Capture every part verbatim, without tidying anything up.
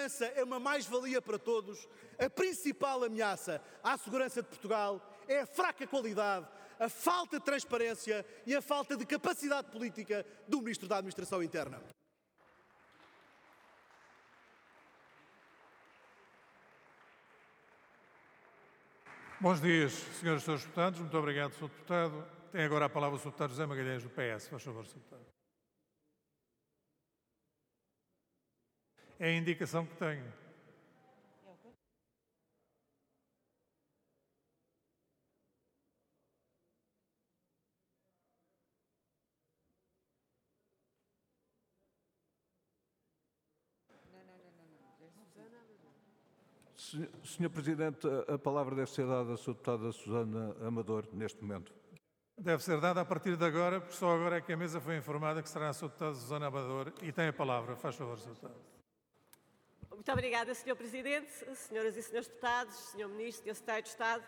segurança é uma mais-valia para todos, a principal ameaça à segurança de Portugal é a fraca qualidade, a falta de transparência e a falta de capacidade política do Ministro da Administração Interna. Bons dias, senhoras e senhores deputados. Muito obrigado, senhor Deputado. Tem agora a palavra o senhor Deputado José Magalhães, do P S. Faz favor, senhor Deputado. É a indicação que tenho. senhor Presidente, a palavra deve ser dada à senhora Deputada Susana Amador, neste momento. Deve ser dada a partir de agora, porque só agora é que a mesa foi informada que será a senhora Deputada Susana Amador e tem a palavra. Faz favor, senhor Deputado. Muito obrigada, senhor Presidente, senhoras e senhores deputados, senhor Ministro, senhor Secretário de Estado.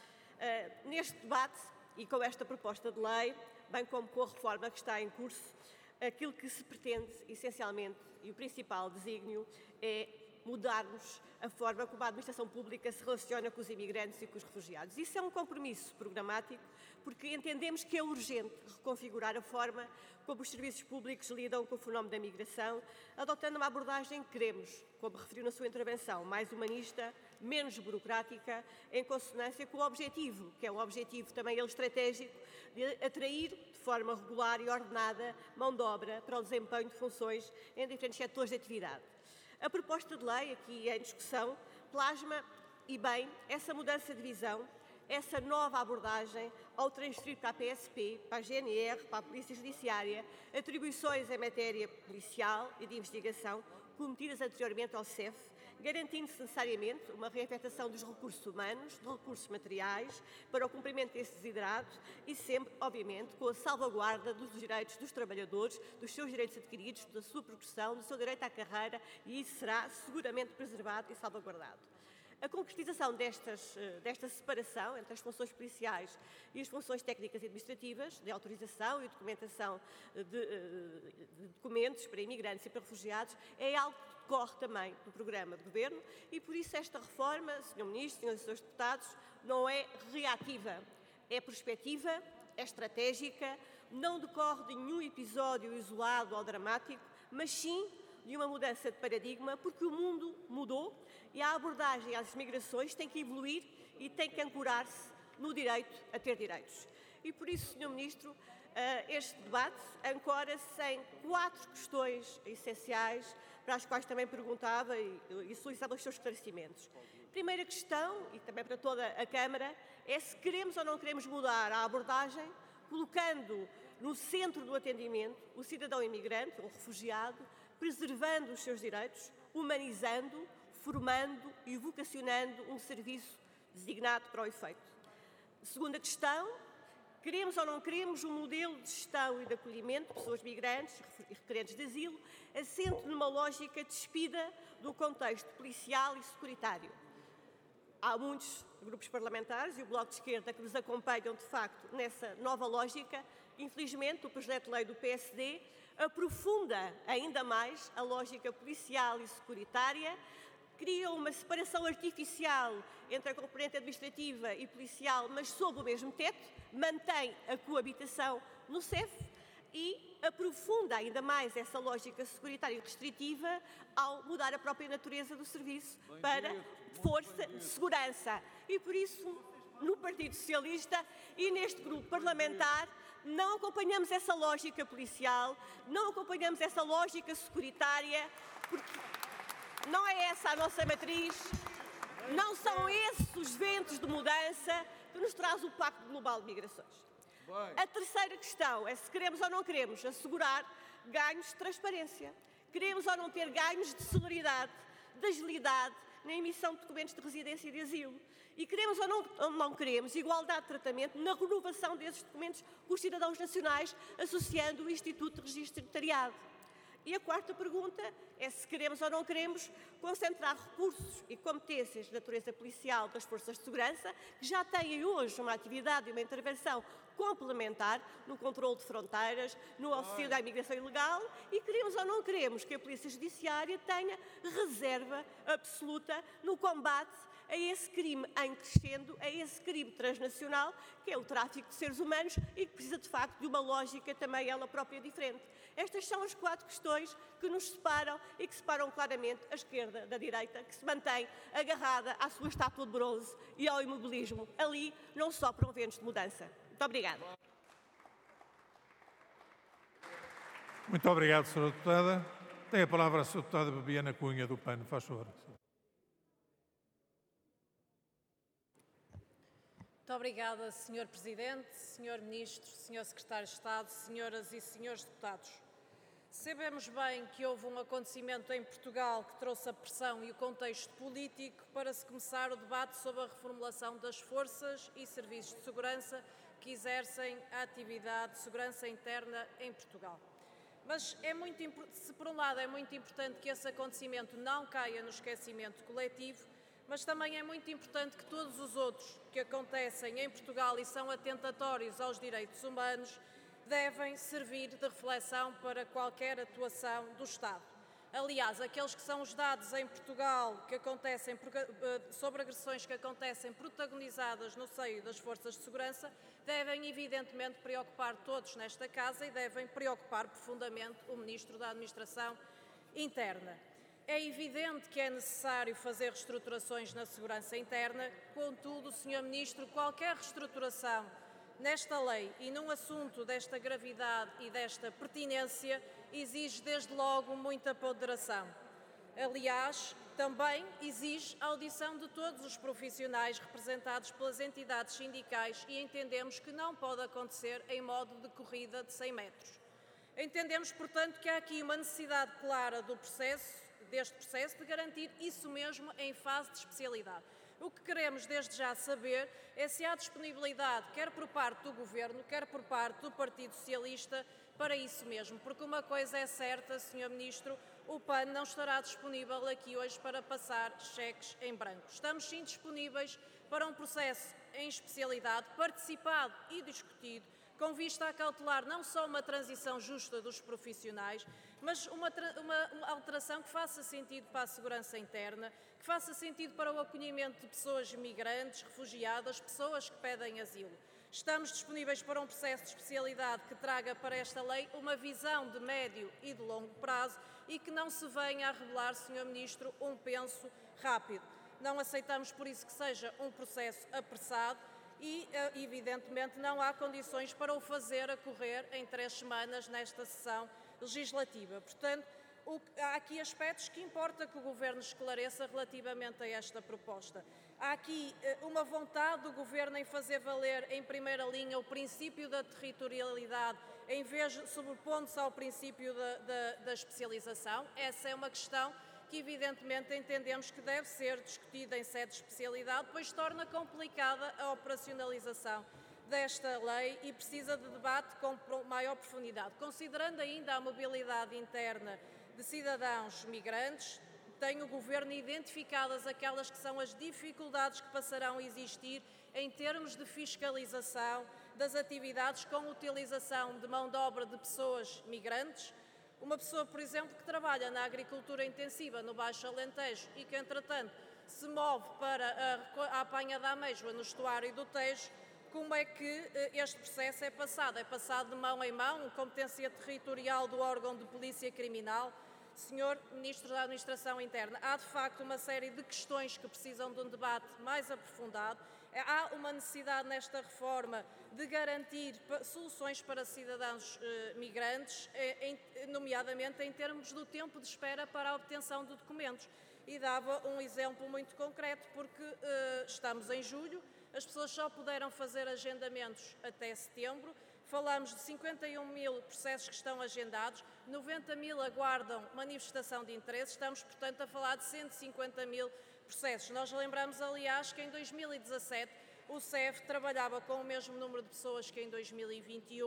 Uh, neste debate e com esta proposta de lei, bem como com a reforma que está em curso, aquilo que se pretende, essencialmente, e o principal desígnio, é mudarmos a forma como a administração pública se relaciona com os imigrantes e com os refugiados. Isso é um compromisso programático, porque entendemos que é urgente reconfigurar a forma como os serviços públicos lidam com o fenómeno da migração, adotando uma abordagem que queremos, como referiu na sua intervenção, mais humanista, menos burocrática, em consonância com o objetivo, que é um objetivo também ele estratégico, de atrair de forma regular e ordenada mão de obra para o desempenho de funções em diferentes setores de atividade. A proposta de lei, aqui em discussão, plasma, e bem, essa mudança de visão, essa nova abordagem ao transferir para a P S P, para a G N R, para a Polícia Judiciária, atribuições em matéria policial e de investigação cometidas anteriormente ao C E F, garantindo-se necessariamente uma reafetação dos recursos humanos, de recursos materiais, para o cumprimento desse desiderado e sempre, obviamente, com a salvaguarda dos direitos dos trabalhadores, dos seus direitos adquiridos, da sua progressão, do seu direito à carreira, e isso será seguramente preservado e salvaguardado. A concretização destas, desta separação entre as funções policiais e as funções técnicas e administrativas, de autorização e documentação de, de documentos para imigrantes e para refugiados, é algo que decorre também do programa de governo e, por isso, esta reforma, senhor Ministro, senhores e senhores deputados, não é reativa, é prospectiva, é estratégica, não decorre de nenhum episódio isolado ou dramático, mas sim de uma mudança de paradigma, porque o mundo mudou e a abordagem às migrações tem que evoluir e tem que ancorar-se no direito a ter direitos. E por isso, senhor Ministro, este debate ancora-se em quatro questões essenciais, para as quais também perguntava e solicitava os seus esclarecimentos. Primeira questão, e também para toda a Câmara, é se queremos ou não queremos mudar a abordagem, colocando no centro do atendimento o cidadão imigrante ou refugiado, preservando os seus direitos, humanizando, formando e vocacionando um serviço designado para o efeito. Segunda questão, queremos ou não queremos um modelo de gestão e de acolhimento de pessoas migrantes e requerentes de asilo assente numa lógica despida do contexto policial e securitário. Há muitos grupos parlamentares e o Bloco de Esquerda que nos acompanham, de facto, nessa nova lógica. Infelizmente, o projeto de lei do P S D aprofunda ainda mais a lógica policial e securitária, cria uma separação artificial entre a componente administrativa e policial, mas sob o mesmo teto, mantém a coabitação no C E F e aprofunda ainda mais essa lógica securitária e restritiva ao mudar a própria natureza do serviço para força de segurança. E por isso, no Partido Socialista e neste grupo parlamentar, não acompanhamos essa lógica policial, não acompanhamos essa lógica securitária, porque não é essa a nossa matriz, não são esses os ventos de mudança que nos traz o Pacto Global de Migrações. A terceira questão é se queremos ou não queremos assegurar ganhos de transparência. Queremos ou não ter ganhos de celeridade, de agilidade na emissão de documentos de residência e de asilo. E queremos ou não, ou não queremos igualdade de tratamento na renovação desses documentos com os cidadãos nacionais, associando o Instituto de Registro Notariado. E a quarta pergunta é se queremos ou não queremos concentrar recursos e competências de natureza policial das forças de segurança, que já têm hoje uma atividade e uma intervenção complementar no controle de fronteiras, no auxílio à imigração ilegal, e queremos ou não queremos que a Polícia Judiciária tenha reserva absoluta no combate a esse crime em crescendo, a esse crime transnacional, que é o tráfico de seres humanos e que precisa, de facto, de uma lógica também ela própria diferente. Estas são as quatro questões que nos separam e que separam claramente a esquerda da direita, que se mantém agarrada à sua estátua de bronze e ao imobilismo. Ali não sopram ventos de mudança. Muito obrigada. Muito obrigado, senhora Deputada. Tem a palavra a senhora Deputada Bebiana Cunha, do P A N. Faz favor. Muito obrigada, senhor Presidente, senhor Ministro, senhor Secretário de Estado, senhoras e senhores deputados. Sabemos bem que houve um acontecimento em Portugal que trouxe a pressão e o contexto político para se começar o debate sobre a reformulação das forças e serviços de segurança que exercem a atividade de segurança interna em Portugal. Mas é muito, se por um lado é muito importante que esse acontecimento não caia no esquecimento coletivo, mas também é muito importante que todos os outros que acontecem em Portugal e são atentatórios aos direitos humanos devem servir de reflexão para qualquer atuação do Estado. Aliás, aqueles que são os dados em Portugal que acontecem, sobre agressões que acontecem protagonizadas no seio das forças de segurança devem evidentemente preocupar todos nesta Casa e devem preocupar profundamente o Ministro da Administração Interna. É evidente que é necessário fazer reestruturações na segurança interna, contudo, senhor Ministro, qualquer reestruturação nesta lei e num assunto desta gravidade e desta pertinência exige desde logo muita ponderação. Aliás, também exige a audição de todos os profissionais representados pelas entidades sindicais e entendemos que não pode acontecer em modo de corrida de cem metros. Entendemos, portanto, que há aqui uma necessidade clara do processo, deste processo de garantir isso mesmo em fase de especialidade. O que queremos desde já saber é se há disponibilidade, quer por parte do Governo, quer por parte do Partido Socialista, para isso mesmo, porque uma coisa é certa, senhor Ministro, o P A N não estará disponível aqui hoje para passar cheques em branco. Estamos sim disponíveis para um processo em especialidade, participado e discutido, com vista a cautelar não só uma transição justa dos profissionais, mas uma, uma, uma alteração que faça sentido para a segurança interna, que faça sentido para o acolhimento de pessoas migrantes, refugiadas, pessoas que pedem asilo. Estamos disponíveis para um processo de especialidade que traga para esta lei uma visão de médio e de longo prazo e que não se venha a revelar, senhor Ministro, um penso rápido. Não aceitamos, por isso, que seja um processo apressado e, evidentemente, não há condições para o fazer ocorrer em três semanas nesta sessão legislativa. Portanto, o, há aqui aspectos que importa que o Governo esclareça relativamente a esta proposta. Há aqui uma vontade do Governo em fazer valer em primeira linha o princípio da territorialidade, em vez de sobrepondo-se ao princípio da, da, da especialização. Essa é uma questão que evidentemente entendemos que deve ser discutida em sede de especialidade, pois torna complicada a operacionalização desta lei e precisa de debate com maior profundidade. Considerando ainda a mobilidade interna de cidadãos migrantes, tem o Governo identificadas aquelas que são as dificuldades que passarão a existir em termos de fiscalização das atividades com utilização de mão de obra de pessoas migrantes. Uma pessoa, por exemplo, que trabalha na agricultura intensiva no Baixo Alentejo e que, entretanto, se move para a, a apanha da amêijoa no estuário do Tejo, como é que este processo é passado? É passado de mão em mão, competência territorial do órgão de polícia criminal? senhor Ministro da Administração Interna, há de facto uma série de questões que precisam de um debate mais aprofundado. Há uma necessidade nesta reforma de garantir soluções para cidadãos eh, migrantes, eh, em, nomeadamente em termos do tempo de espera para a obtenção de documentos. E dava um exemplo muito concreto, porque eh, estamos em julho, as pessoas só puderam fazer agendamentos até setembro. Falamos de cinquenta e um mil processos que estão agendados, noventa mil aguardam manifestação de interesse, estamos, portanto, a falar de cento e cinquenta mil processos. Nós lembramos, aliás, que em dois mil e dezassete o C E F trabalhava com o mesmo número de pessoas que em dois mil e vinte e um,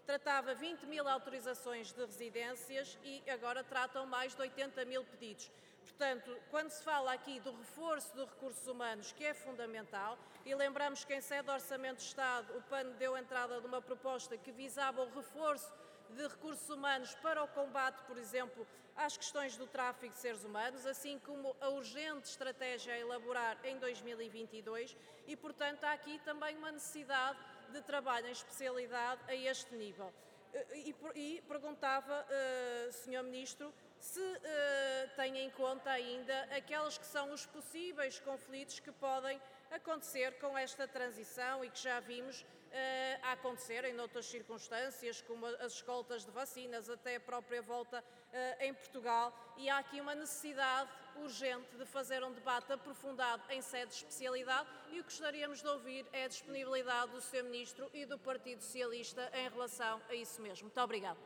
tratava vinte mil autorizações de residências e agora tratam mais de oitenta mil pedidos. Portanto, quando se fala aqui do reforço dos recursos humanos, que é fundamental, e lembramos que em sede do Orçamento de Estado o P A N deu entrada de uma proposta que visava o reforço de recursos humanos para o combate, por exemplo, às questões do tráfico de seres humanos, assim como a urgente estratégia a elaborar em dois mil e vinte e dois e, portanto, há aqui também uma necessidade de trabalho em especialidade a este nível. E, e perguntava, uh, senhor Ministro, se uh, tem em conta ainda aqueles que são os possíveis conflitos que podem acontecer com esta transição e que já vimos uh, a acontecer em outras circunstâncias, como as escoltas de vacinas, até a própria volta uh, em Portugal, e há aqui uma necessidade urgente de fazer um debate aprofundado em sede de especialidade e o que gostaríamos de ouvir é a disponibilidade do senhor Ministro e do Partido Socialista em relação a isso mesmo. Muito obrigada.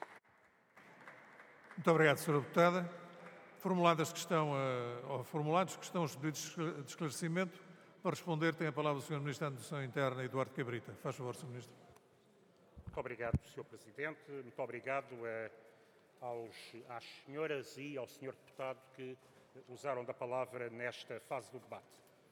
Muito obrigado, senhora Deputada. Formuladas que estão, uh, ou formulados que estão os pedidos de esclarecimento, para responder tem a palavra o senhor Ministro da Administração Interna, Eduardo Cabrita. Faz favor, senhor Ministro. Muito obrigado, senhor Presidente. Muito obrigado a, aos, às senhoras e ao senhor Deputado que usaram da palavra nesta fase do debate.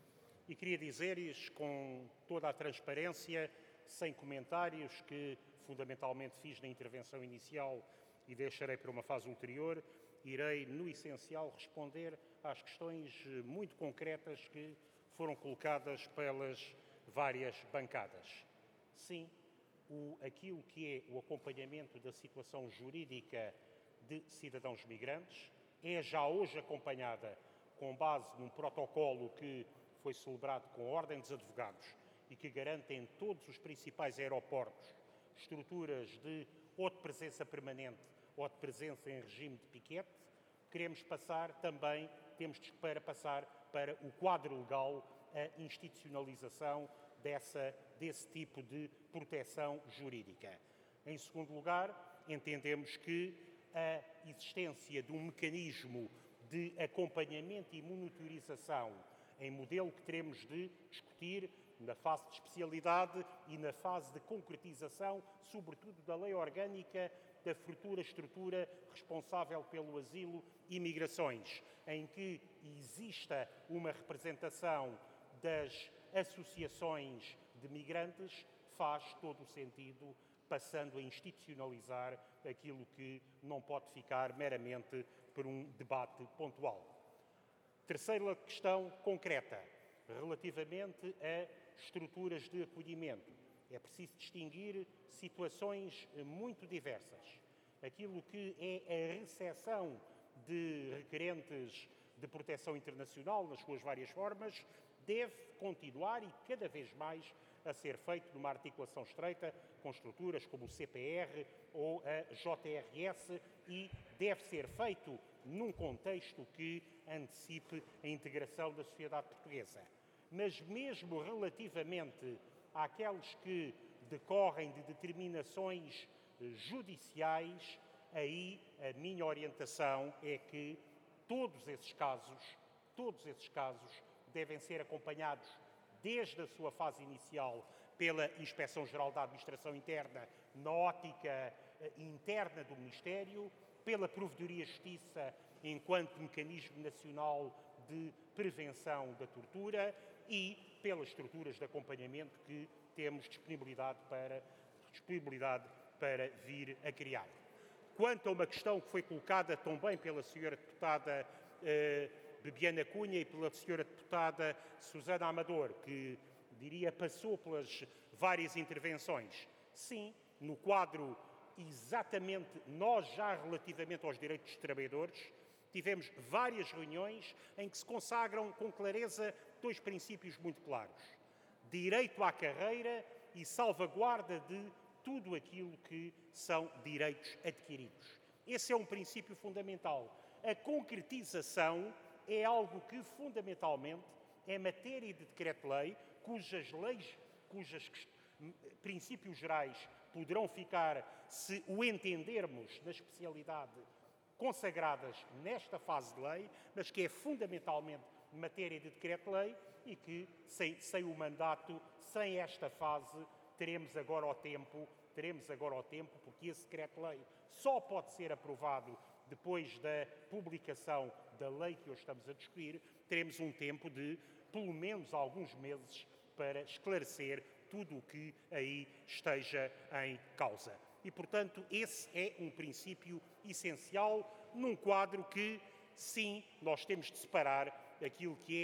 E queria dizer-lhes com toda a transparência, sem comentários, que fundamentalmente fiz na intervenção inicial e deixarei para uma fase ulterior, irei, no essencial, responder às questões muito concretas que foram colocadas pelas várias bancadas. Sim, o, aquilo que é o acompanhamento da situação jurídica de cidadãos migrantes é já hoje acompanhada com base num protocolo que foi celebrado com a Ordem dos Advogados e que garante em todos os principais aeroportos estruturas de ou de presença permanente ou de presença em regime de piquete. Queremos passar também, temos para passar para o quadro legal, a institucionalização dessa, desse tipo de proteção jurídica. Em segundo lugar, entendemos que a existência de um mecanismo de acompanhamento e monitorização em modelo que teremos de discutir na fase de especialidade e na fase de concretização, sobretudo da lei orgânica da futura estrutura responsável pelo asilo e migrações, em que exista uma representação das associações de migrantes, faz todo o sentido, passando a institucionalizar aquilo que não pode ficar meramente por um debate pontual. Terceira questão concreta, relativamente a estruturas de acolhimento. É preciso distinguir situações muito diversas. Aquilo que é a recepção de requerentes de proteção internacional, nas suas várias formas, deve continuar e cada vez mais a ser feito numa articulação estreita com estruturas como o C P R ou a J R S e deve ser feito num contexto que antecipe a integração da sociedade portuguesa. Mas mesmo relativamente àqueles que decorrem de determinações judiciais, aí a minha orientação é que todos esses casos, todos esses casos devem ser acompanhados desde a sua fase inicial pela Inspeção-Geral da Administração Interna, na ótica interna do Ministério, pela Provedoria de Justiça, enquanto mecanismo nacional de prevenção da tortura e pelas estruturas de acompanhamento que temos disponibilidade para, disponibilidade para vir a criar. Quanto a uma questão que foi colocada também pela senhora deputada eh, Bebiana Cunha e pela senhora deputada Susana Amador, que, diria, passou pelas várias intervenções. Sim, no quadro exatamente, nós já relativamente aos direitos dos trabalhadores, tivemos várias reuniões em que se consagram com clareza dois princípios muito claros. Direito à carreira e salvaguarda de tudo aquilo que são direitos adquiridos. Esse é um princípio fundamental. A concretização é algo que, fundamentalmente, é matéria de decreto-lei, cujas leis, cujos princípios gerais poderão ficar, se o entendermos na especialidade, consagradas nesta fase de lei, mas que é fundamentalmente matéria de decreto-lei e que, sem, sem o mandato, sem esta fase, teremos agora ao tempo teremos agora o tempo, porque esse decreto-lei só pode ser aprovado depois da publicação da lei que hoje estamos a discutir, teremos um tempo de, pelo menos, alguns meses para esclarecer tudo o que aí esteja em causa. E, portanto, esse é um princípio essencial num quadro que, sim, nós temos de separar aquilo que é